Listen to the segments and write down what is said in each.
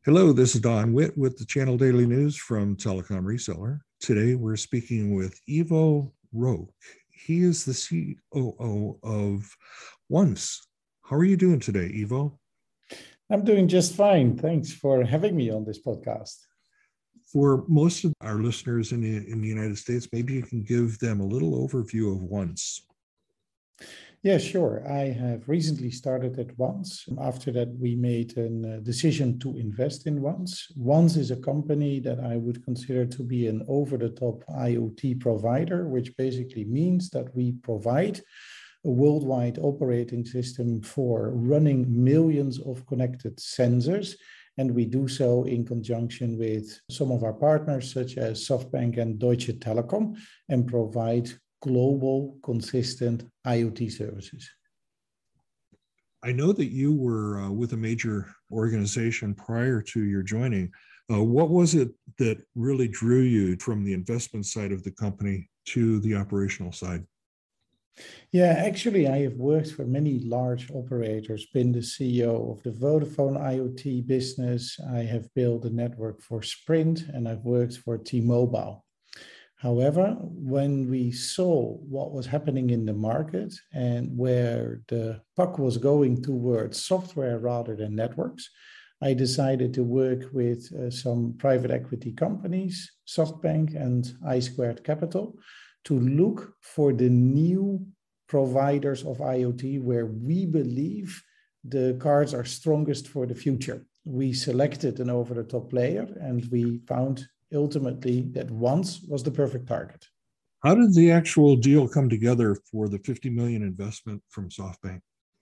Hello, this is Don Witt with the Channel Daily News from Telecom Reseller. Today we're speaking with Ivo Roque. He is the COO of Once. How are you doing today, Ivo? I'm doing just fine. Thanks for having me on this podcast. For most of our listeners in the United States, maybe you can give them a little overview of Once. Yeah, sure. I have recently started at Once. After that, we made a decision to invest in Once. Once is a company that I would consider to be an over-the-top IoT provider, which basically means that we provide a worldwide operating system for running millions of connected sensors. And we do so in conjunction with some of our partners, such as SoftBank and Deutsche Telekom, and provide global, consistent IoT services. I know that you were with a major organization prior to your joining. What was it that really drew you from the investment side of the company to the operational side? Yeah, actually, I have worked for many large operators, been the CEO of the Vodafone IoT business. I have built a network for Sprint, and I've worked for T-Mobile. However, when we saw what was happening in the market and where the puck was going towards software rather than networks, I decided to work with some private equity companies, SoftBank and I Squared Capital, to look for the new providers of IoT where we believe the cards are strongest for the future. We selected an over-the-top player and we found ultimately that Once was the perfect target. How did the actual deal come together for the 50 million investment from SoftBank?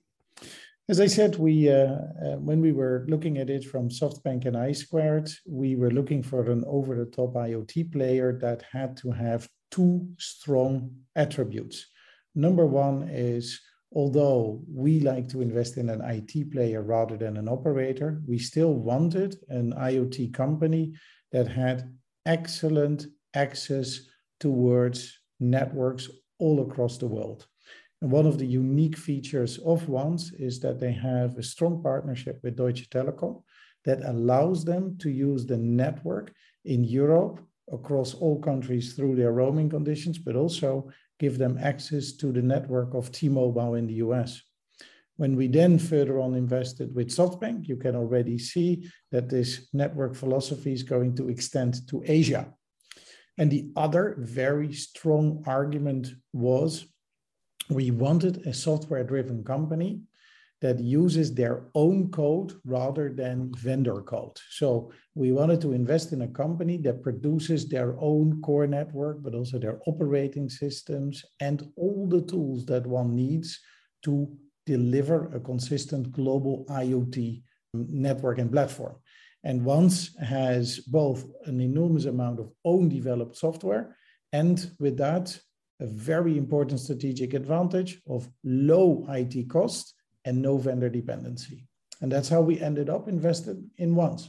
As I said, when we were looking at it from SoftBank and I Squared, we were looking for an over-the-top IoT player that had to have two strong attributes. Number one is, although we like to invest in an IT player rather than an operator, we still wanted an IoT company that had excellent access towards networks all across the world. And one of the unique features of Once is that they have a strong partnership with Deutsche Telekom that allows them to use the network in Europe across all countries through their roaming conditions, but also give them access to the network of T-Mobile in the US. When we then further on invested with SoftBank, you can already see that this network philosophy is going to extend to Asia. And the other very strong argument was we wanted a software-driven company that uses their own code rather than vendor code. So we wanted to invest in a company that produces their own core network, but also their operating systems and all the tools that one needs to deliver a consistent global IoT network and platform. And Once has both an enormous amount of own developed software and with that, a very important strategic advantage of low IT cost and no vendor dependency. And that's how we ended up invested in Once.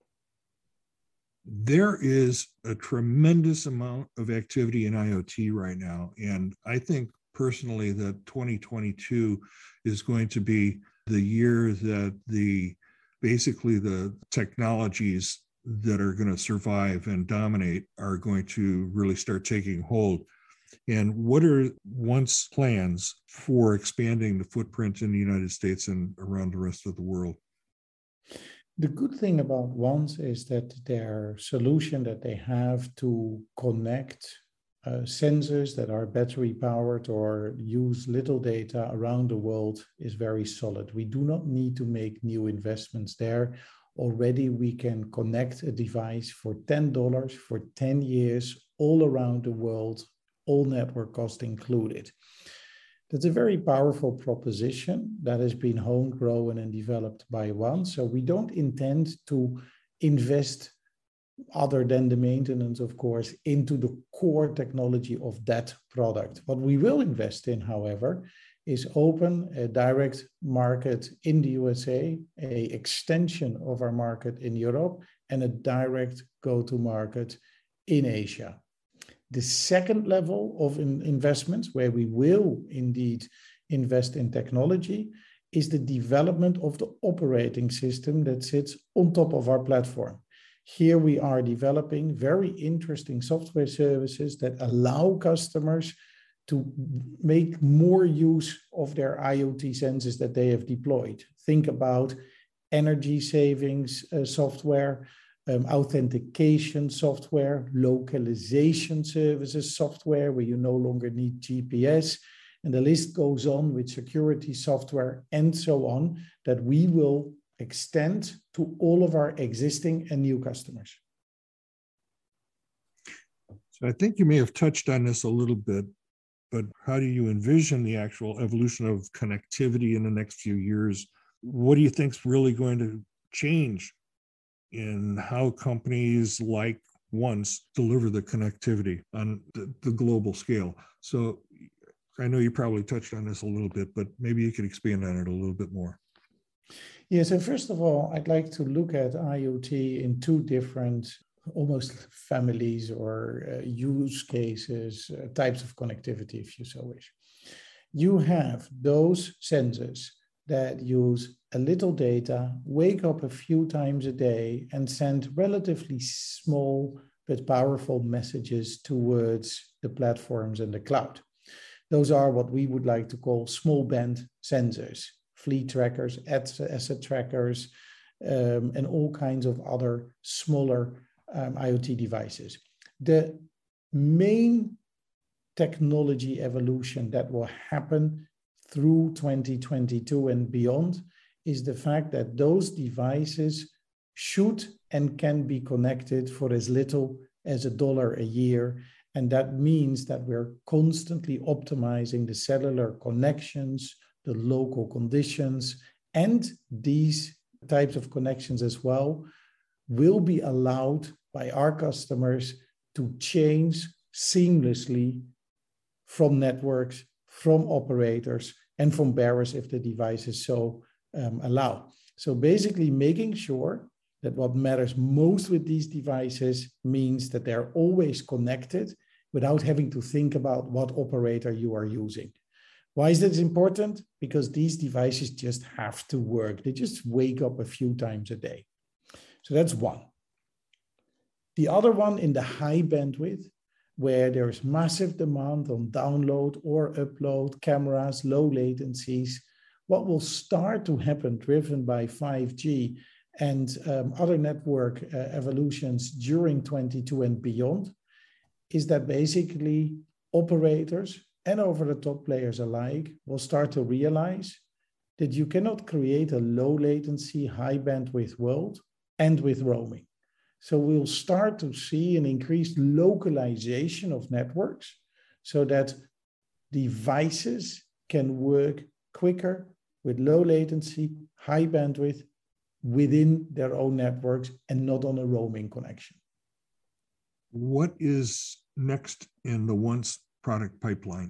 There is a tremendous amount of activity in IoT right now. And I think personally that 2022 is going to be the year that basically the technologies that are going to survive and dominate are going to really start taking hold. And what are Once plans for expanding the footprint in the United States and around the rest of the world? The good thing about Once is that their solution that they have to connect sensors that are battery powered or use little data around the world is very solid. We do not need to make new investments there. Already we can connect a device for $10 for 10 years all around the world, all network cost included. That's a very powerful proposition that has been homegrown and developed by Once. So we don't intend to invest other than the maintenance, of course, into the core technology of that product. What we will invest in, however, is open a direct market in the USA, an extension of our market in Europe, and a direct go-to-market in Asia. The second level of investments, where we will indeed invest in technology, is the development of the operating system that sits on top of our platform. Here we are developing very interesting software services that allow customers to make more use of their IoT sensors that they have deployed. Think about energy savings software, authentication software, localization services software where you no longer need GPS, and the list goes on with security software and so on, that we will extend to all of our existing and new customers. So I think you may have touched on this a little bit, but how do you envision the actual evolution of connectivity in the next few years? What do you think is really going to change in how companies like Once deliver the connectivity on the global scale? So I know you probably touched on this a little bit, but maybe you could expand on it a little bit more. Yeah, so first of all, I'd like to look at IoT in two different almost families or use cases, types of connectivity, if you so wish. You have those sensors that use a little data, wake up a few times a day, and send relatively small but powerful messages towards the platforms and the cloud. Those are what we would like to call small band sensors, fleet trackers, asset trackers, and all kinds of other smaller IoT devices. The main technology evolution that will happen through 2022 and beyond is the fact that those devices should and can be connected for as little as $1 a year. And that means that we're constantly optimizing the cellular connections, the local conditions, and these types of connections as well will be allowed by our customers to change seamlessly from networks, from operators, and from bearers if the devices so allow. So basically making sure that what matters most with these devices means that they're always connected without having to think about what operator you are using. Why is this important? Because these devices just have to work. They just wake up a few times a day. So that's one. The other one in the high bandwidth, where there is massive demand on download or upload, cameras, low latencies, what will start to happen driven by 5G and other network evolutions during 22 and beyond is that basically operators and over-the-top players alike will start to realize that you cannot create a low latency, high bandwidth world and with roaming. So we'll start to see an increased localization of networks so that devices can work quicker with low latency, high bandwidth within their own networks and not on a roaming connection. What is next in the Once product pipeline?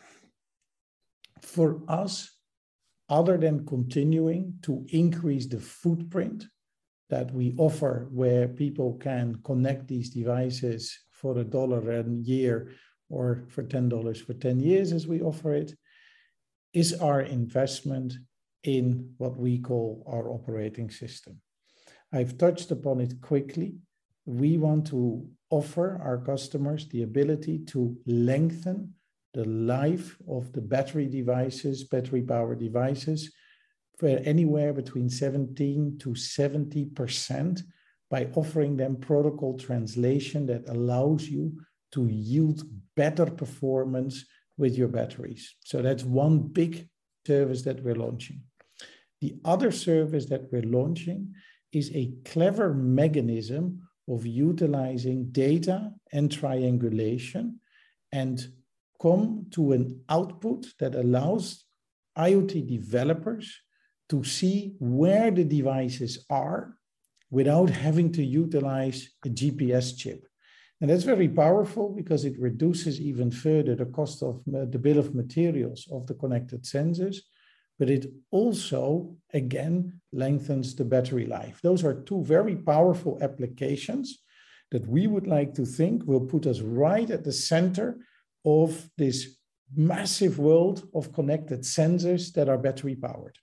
For us, other than continuing to increase the footprint that we offer, where people can connect these devices for $1 a year or for $10 for 10 years as we offer it, is our investment in what we call our operating system. I've touched upon it quickly. We want to offer our customers the ability to lengthen the life of the battery devices, battery powered devices, for anywhere between 17 to 70% by offering them protocol translation that allows you to yield better performance with your batteries. So that's one big service that we're launching. The other service that we're launching is a clever mechanism of utilizing data and triangulation and come to an output that allows IoT developers to see where the devices are without having to utilize a GPS chip. And that's very powerful because it reduces even further the cost of the bill of materials of the connected sensors, but it also, again, lengthens the battery life. Those are two very powerful applications that we would like to think will put us right at the center of this massive world of connected sensors that are battery powered.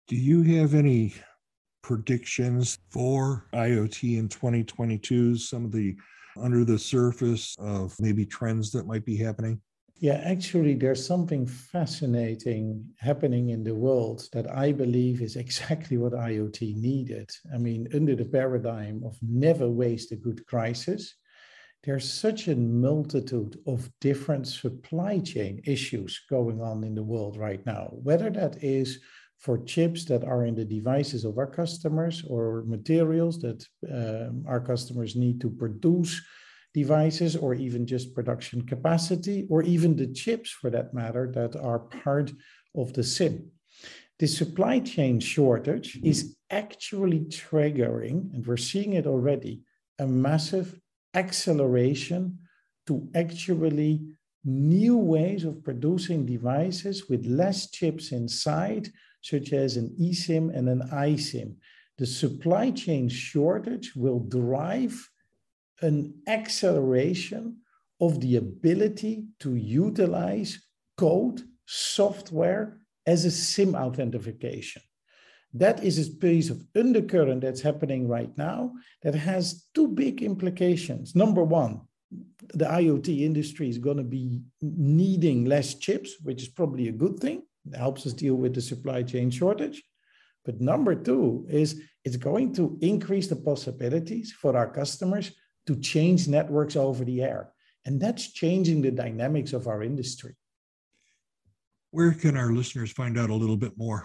Do you have any predictions for IoT in 2022? Some of the under the surface of maybe trends that might be happening? Yeah, actually, there's something fascinating happening in the world that I believe is exactly what IoT needed. I mean, under the paradigm of never waste a good crisis, there's such a multitude of different supply chain issues going on in the world right now, whether that is for chips that are in the devices of our customers or materials that our customers need to produce devices, or even just production capacity, or even the chips for that matter that are part of the SIM. The supply chain shortage is actually triggering, and we're seeing it already, a massive acceleration to actually new ways of producing devices with less chips inside, such as an eSIM and an iSIM. The supply chain shortage will drive an acceleration of the ability to utilize code, software as a SIM authentication. That is a piece of undercurrent that's happening right now that has two big implications. Number one, the IoT industry is going to be needing less chips, which is probably a good thing. It helps us deal with the supply chain shortage. But number two is it's going to increase the possibilities for our customers to change networks over the air. And that's changing the dynamics of our industry. Where can our listeners find out a little bit more?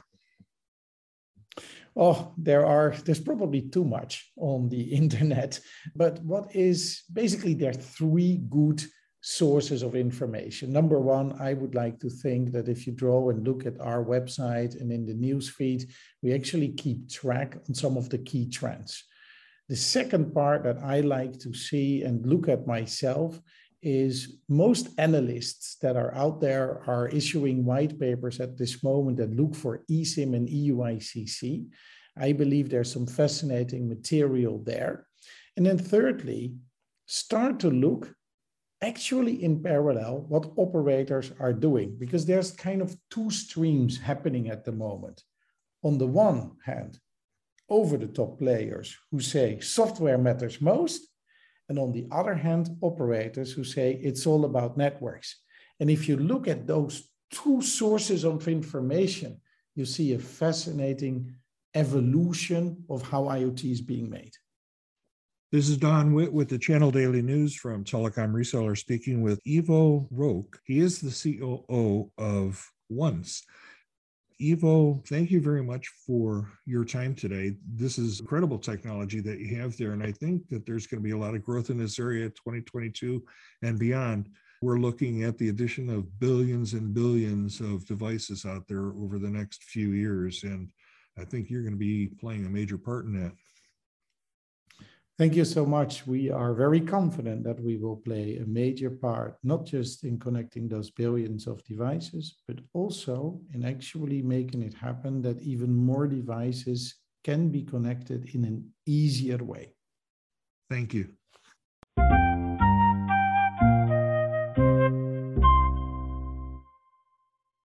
Oh, there's probably too much on the internet, but there are three good sources of information. Number one, I would like to think that if you draw and look at our website and in the news feed, we actually keep track on some of the key trends. The second part that I like to see and look at myself is most analysts that are out there are issuing white papers at this moment that look for eSIM and EUICC. I believe there's some fascinating material there. And then thirdly, start to look actually in parallel what operators are doing, because there's kind of two streams happening at the moment. On the one hand, over-the-top players who say software matters most, and on the other hand, operators who say it's all about networks. And if you look at those two sources of information, you see a fascinating evolution of how IoT is being made. This is Don Witt with the Channel Daily News from Telecom Reseller, speaking with Ivo Roque. He is the COO of Once. Ivo, thank you very much for your time today. This is incredible technology that you have there, and I think that there's going to be a lot of growth in this area 2022 and beyond. We're looking at the addition of billions and billions of devices out there over the next few years, and I think you're going to be playing a major part in that. Thank you so much. We are very confident that we will play a major part, not just in connecting those billions of devices, but also in actually making it happen that even more devices can be connected in an easier way. Thank you.